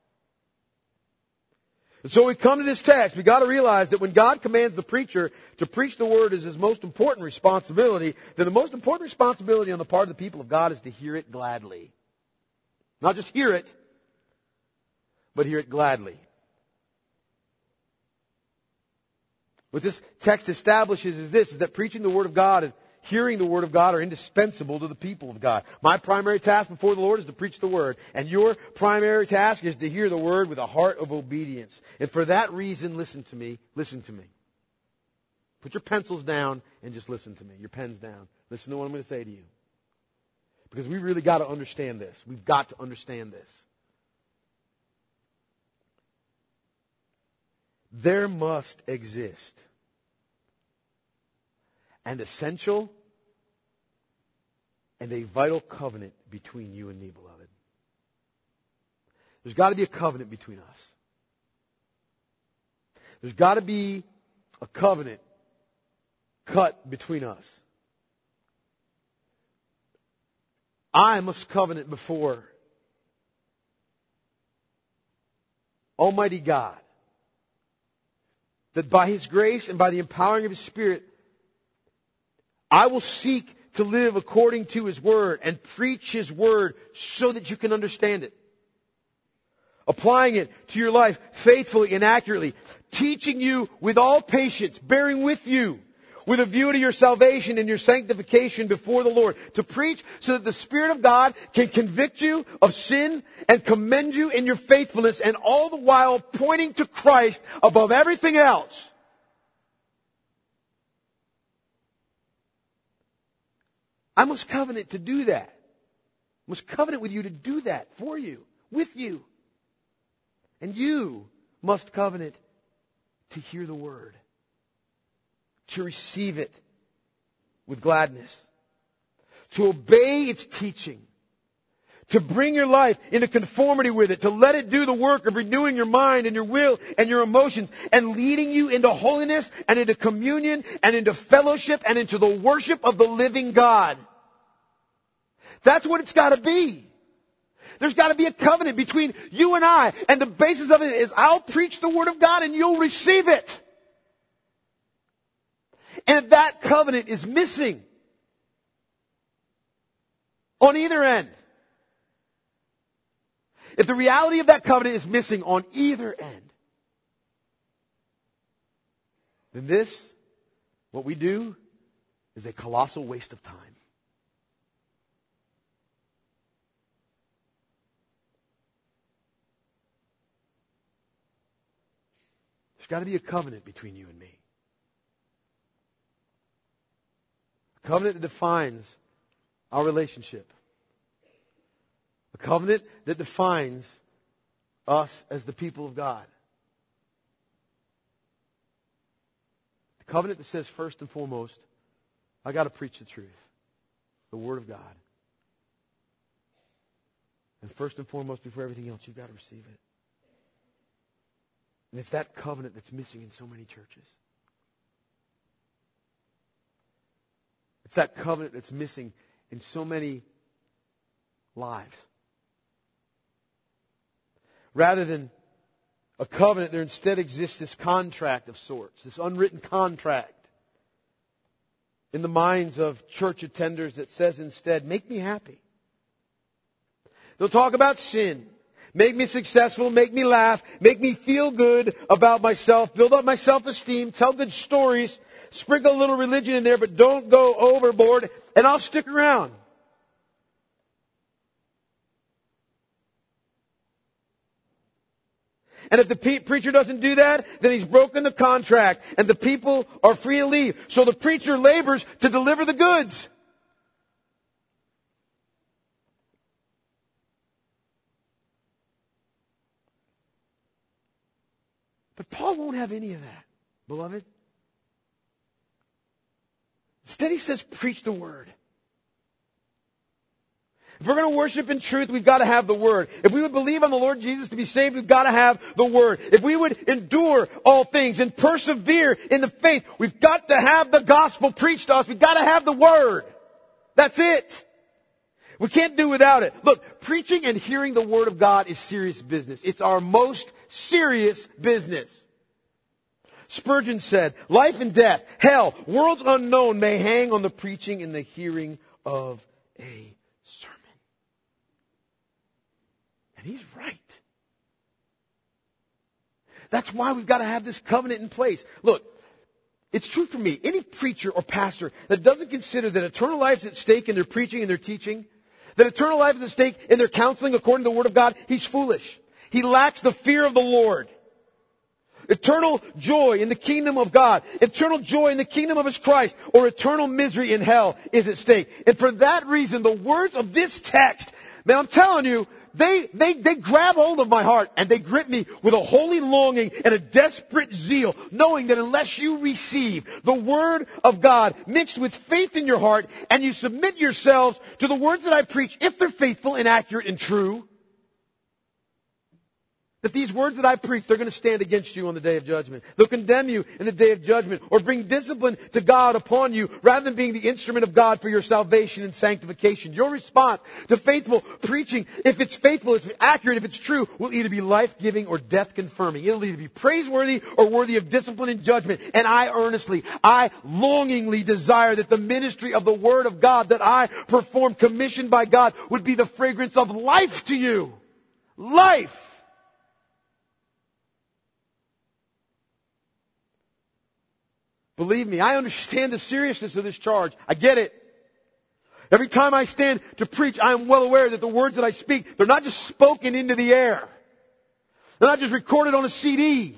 And so we come to this text, we've got to realize that when God commands the preacher to preach the word as his most important responsibility, then the most important responsibility on the part of the people of God is to hear it gladly. Not just hear it, but hear it gladly. What this text establishes is this, is that preaching the Word of God and hearing the Word of God are indispensable to the people of God. My primary task before the Lord is to preach the Word, and your primary task is to hear the Word with a heart of obedience. And for that reason, listen to me, listen to me. Put your pencils down and just listen to me, your pens down. Listen to what I'm going to say to you. Because we really got to understand this. We've got to understand this. There must exist an essential and a vital covenant between you and me, beloved. There's got to be a covenant between us. There's got to be a covenant cut between us. I must covenant before Almighty God that by His grace and by the empowering of His Spirit, I will seek to live according to His Word and preach His Word so that you can understand it. Applying it to your life faithfully and accurately. Teaching you with all patience, bearing with you, with a view to your salvation and your sanctification before the Lord. To preach so that the Spirit of God can convict you of sin and commend you in your faithfulness, and all the while pointing to Christ above everything else. I must covenant to do that. I must covenant with you to do that for you, with you. And you must covenant to hear the Word, to receive it with gladness, to obey its teaching, to bring your life into conformity with it, to let it do the work of renewing your mind and your will and your emotions and leading you into holiness and into communion and into fellowship and into the worship of the living God. That's what it's got to be. There's got to be a covenant between you and I, and the basis of it is I'll preach the Word of God and you'll receive it. And if that covenant is missing on either end, if the reality of that covenant is missing on either end, then this, what we do, is a colossal waste of time. There's got to be a covenant between you and me. A covenant that defines our relationship. A covenant that defines us as the people of God. A covenant that says first and foremost, I got to preach the truth, the Word of God. And first and foremost, before everything else, you've got to receive it. And it's that covenant that's missing in so many churches. It's that covenant that's missing in so many lives. Rather than a covenant, there instead exists this contract of sorts, this unwritten contract in the minds of church attenders that says instead, make me happy. They'll talk about sin. Make me successful, make me laugh, make me feel good about myself, build up my self-esteem, tell good stories, sprinkle a little religion in there, but don't go overboard, and I'll stick around. And if the pe- preacher doesn't do that, then he's broken the contract, and the people are free to leave. So the preacher labors to deliver the goods. But Paul won't have any of that, beloved. Instead he says, preach the word. If we're going to worship in truth, we've got to have the word. If we would believe on the Lord Jesus to be saved, we've got to have the word. If we would endure all things and persevere in the faith, we've got to have the gospel preached to us. We've got to have the word. That's it. We can't do without it. Look, preaching and hearing the word of God is serious business. It's our most serious business. Spurgeon said, life and death, hell, worlds unknown may hang on the preaching and the hearing of a sermon. And he's right. That's why we've got to have this covenant in place. Look, it's true for me. Any preacher or pastor that doesn't consider that eternal life is at stake in their preaching and their teaching, that eternal life is at stake in their counseling according to the Word of God, he's foolish. He lacks the fear of the Lord. Eternal joy in the kingdom of God, eternal joy in the kingdom of His Christ, or eternal misery in hell is at stake. And for that reason, the words of this text, man, I'm telling you, they, they, they grab hold of my heart and they grip me with a holy longing and a desperate zeal, knowing that unless you receive the Word of God mixed with faith in your heart and you submit yourselves to the words that I preach, if they're faithful and accurate and true, that these words that I preach, they're going to stand against you on the day of judgment. They'll condemn you in the day of judgment or bring discipline to God upon you rather than being the instrument of God for your salvation and sanctification. Your response to faithful preaching, if it's faithful, if it's accurate, if it's true, will either be life-giving or death-confirming. It'll either be praiseworthy or worthy of discipline and judgment. And I earnestly, I longingly desire that the ministry of the Word of God that I perform, commissioned by God, would be the fragrance of life to you. Life! Believe me, I understand the seriousness of this charge. I get it. Every time I stand to preach, I am well aware that the words that I speak, they're not just spoken into the air. They're not just recorded on a C D.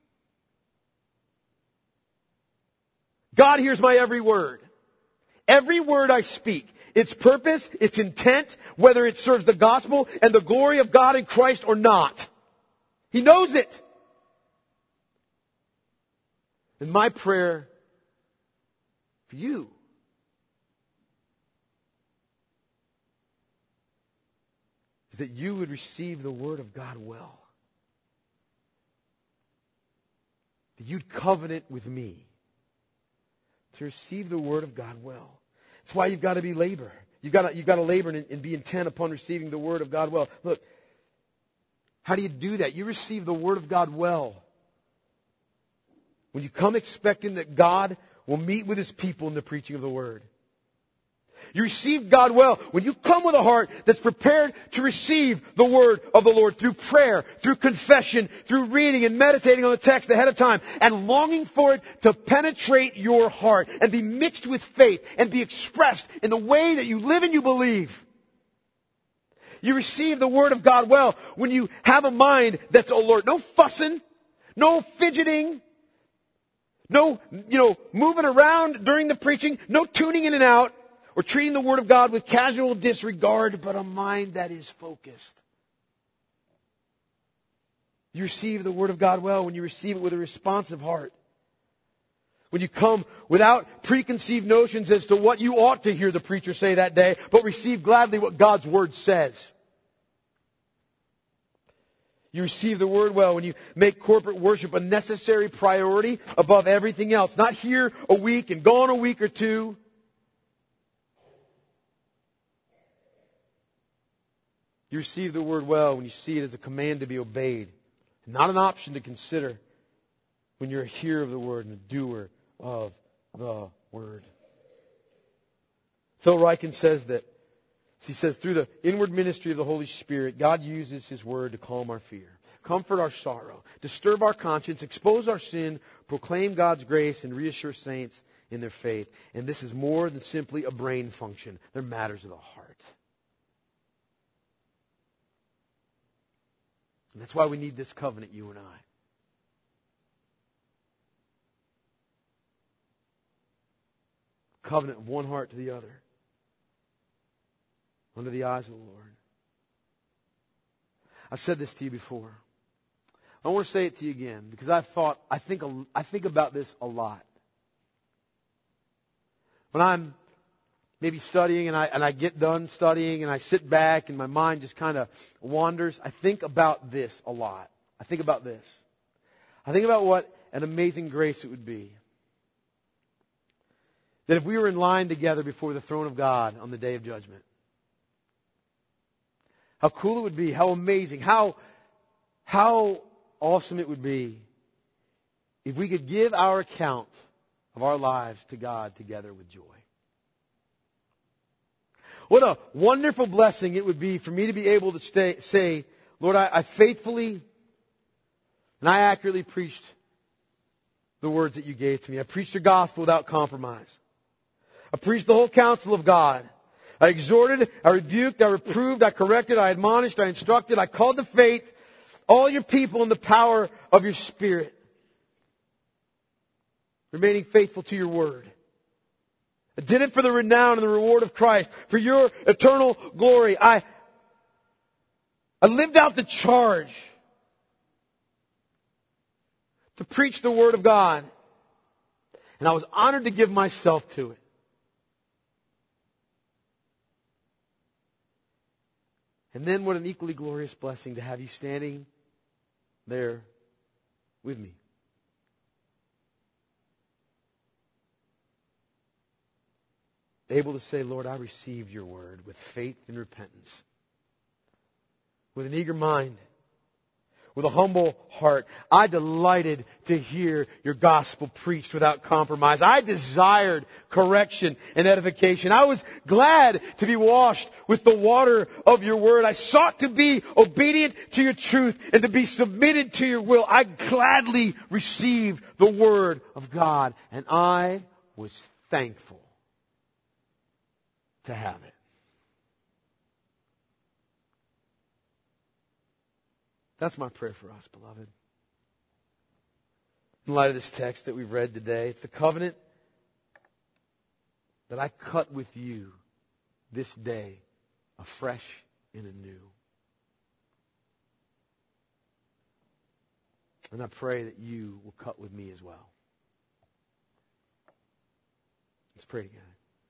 God hears my every word. Every word I speak, its purpose, its intent, whether it serves the gospel and the glory of God in Christ or not. He knows it. And my prayer for you is that you would receive the Word of God well. That you'd covenant with me to receive the Word of God well. That's why you've got to be labor. You've got to, you've got to labor and, and be intent upon receiving the Word of God well. Look, how do you do that? You receive the Word of God well when you come expecting that God will meet with His people in the preaching of the Word. You receive God well when you come with a heart that's prepared to receive the Word of the Lord through prayer, through confession, through reading and meditating on the text ahead of time, and longing for it to penetrate your heart and be mixed with faith and be expressed in the way that you live and you believe. You receive the Word of God well when you have a mind that's alert. No fussing, no fidgeting, no, you know, moving around during the preaching, no tuning in and out, or treating the Word of God with casual disregard, but a mind that is focused. You receive the Word of God well when you receive it with a responsive heart. When you come without preconceived notions as to what you ought to hear the preacher say that day, but receive gladly what God's Word says. You receive the Word well when you make corporate worship a necessary priority above everything else. Not here a week and gone a week or two. You receive the word well when you see it as a command to be obeyed, not an option to consider when you're a hearer of the word and a doer of the word. Phil Ryken says that, he says, through the inward ministry of the Holy Spirit, God uses His word to calm our fear, comfort our sorrow, disturb our conscience, expose our sin, proclaim God's grace, and reassure saints in their faith. And this is more than simply a brain function. They're matters of the heart. And that's why we need this covenant, you and I. Covenant of one heart to the other, under the eyes of the Lord. I've said this to you before. I want to say it to you again because I thought, I think, I think about this a lot. When I'm maybe studying and I, and I get done studying and I sit back and my mind just kind of wanders, I think about this a lot. I think about this. I think about what an amazing grace it would be that if we were in line together before the throne of God on the day of judgment. How cool it would be, how amazing, how, how awesome it would be if we could give our account of our lives to God together with joy. What a wonderful blessing it would be for me to be able to stay, say, Lord, I, I faithfully and I accurately preached the words that you gave to me. I preached your gospel without compromise. I preached the whole counsel of God. I exhorted, I rebuked, I reproved, I corrected, I admonished, I instructed, I called to faith all your people in the power of your Spirit, remaining faithful to your word. I did it for the renown and the reward of Christ, for your eternal glory. I, I lived out the charge to preach the word of God, and I was honored to give myself to it. And then what an equally glorious blessing to have you standing there with me. Able to say, Lord, I received your word with faith and repentance. With an eager mind. With a humble heart. I delighted to hear your gospel preached without compromise. I desired correction and edification. I was glad to be washed with the water of your word. I sought to be obedient to your truth and to be submitted to your will. I gladly received the word of God, and I was thankful to have it. That's my prayer for us, beloved. In light of this text that we've read today, it's the covenant that I cut with you this day, afresh and anew. And I pray that you will cut with me as well. Let's pray together.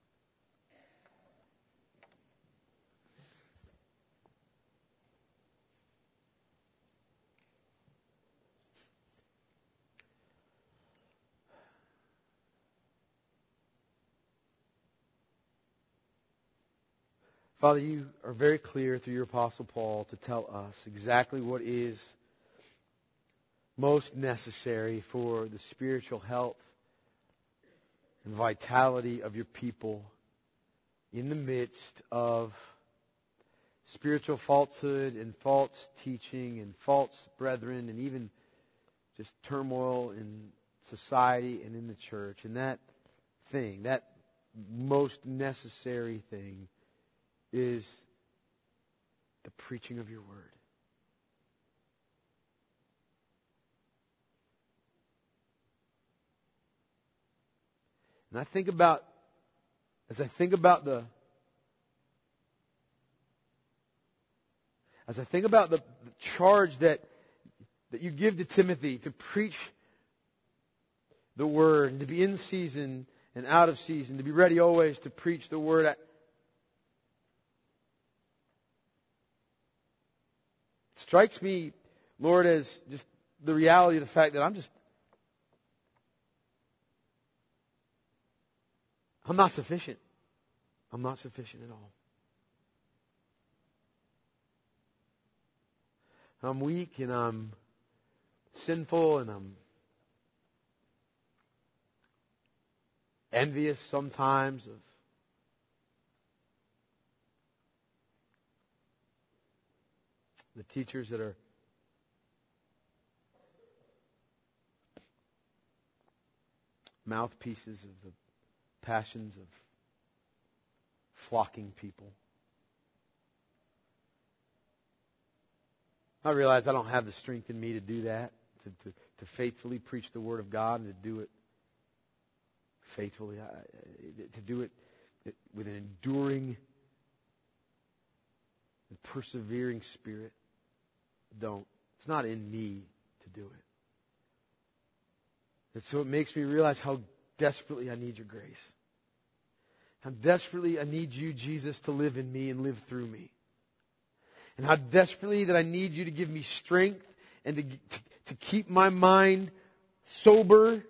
Father, you are very clear through your Apostle Paul to tell us exactly what is most necessary for the spiritual health and vitality of your people in the midst of spiritual falsehood and false teaching and false brethren and even just turmoil in society and in the church. And that thing, that most necessary thing, is the preaching of your word. And I think about, as I think about the, as I think about the, the charge that, that you give to Timothy to preach the word and to be in season and out of season, to be ready always to preach the word. I, strikes me, Lord, as just the reality of the fact that I'm just, I'm not sufficient. I'm not sufficient at all. I'm weak and I'm sinful and I'm envious sometimes of the teachers that are mouthpieces of the passions of flocking people. I realize I don't have the strength in me to do that, to, to, to faithfully preach the Word of God and to do it faithfully, I, to do it with an enduring and persevering spirit. Don't. It's not in me to do it. And so it makes me realize how desperately I need your grace. How desperately I need you, Jesus, to live in me and live through me. And how desperately that I need you to give me strength and to, to, to keep my mind sober.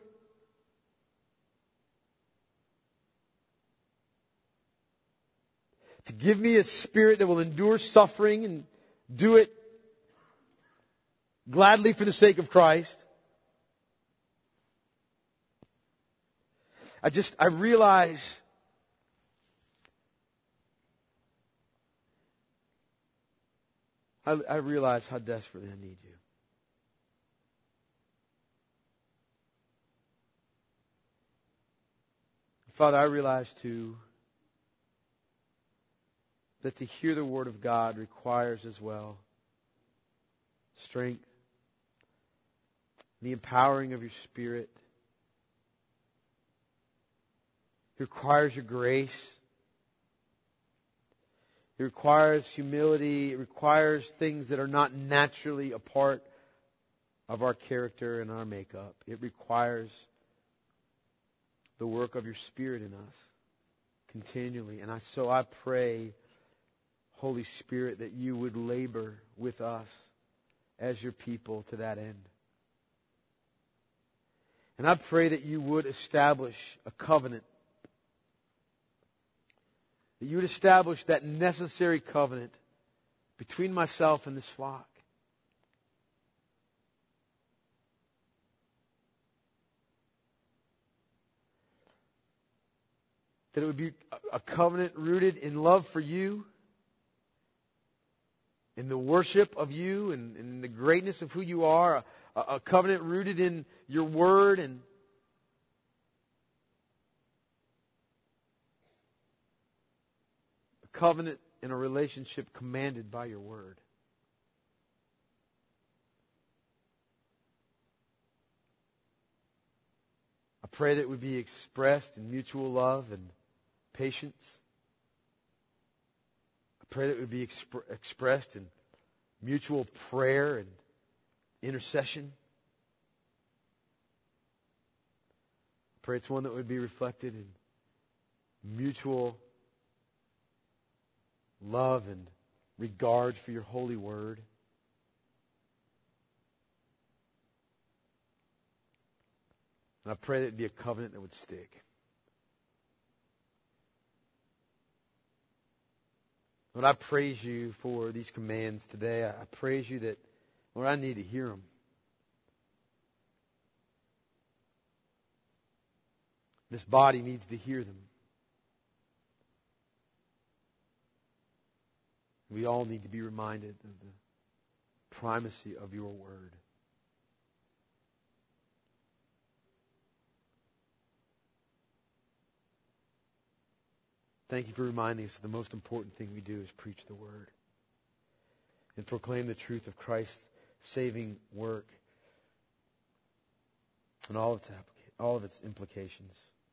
To give me a spirit that will endure suffering and do it gladly for the sake of Christ. I just, I realize I, I realize how desperately I need you. Father, I realize too that to hear the Word of God requires as well strength, the empowering of your Spirit. It requires your grace. It requires humility. It requires things that are not naturally a part of our character and our makeup. It requires the work of your Spirit in us continually. And I so I pray, Holy Spirit, that you would labor with us as your people to that end. And I pray that you would establish a covenant. That you would establish that necessary covenant between myself and this flock. That it would be a covenant rooted in love for you, in the worship of you, and in the greatness of who you are. A, a covenant rooted in your word, and a covenant in a relationship commanded by your word. I pray that it would be expressed in mutual love and patience. I pray that it would be exp- expressed in mutual prayer and intercession. I pray it's one that would be reflected in mutual love and regard for your holy word. And I pray that it would be a covenant that would stick. Lord, I praise you for these commands today. I praise you that, Lord, I need to hear them. This body needs to hear them. We all need to be reminded of the primacy of your word. Thank you for reminding us that the most important thing we do is preach the word and proclaim the truth of Christ's saving work and all of its, applica- all of its implications.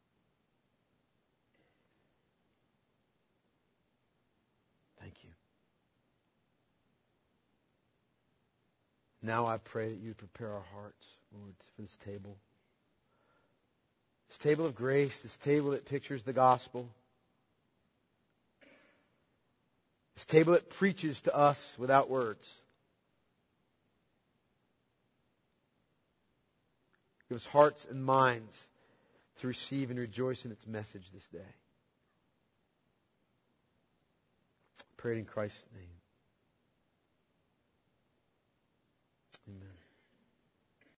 Thank you. Now I pray that you prepare our hearts, Lord, for this table. This table of grace, this table that pictures the gospel. This table that preaches to us without words. Give us hearts and minds to receive and rejoice in its message this day. I pray it in Christ's name.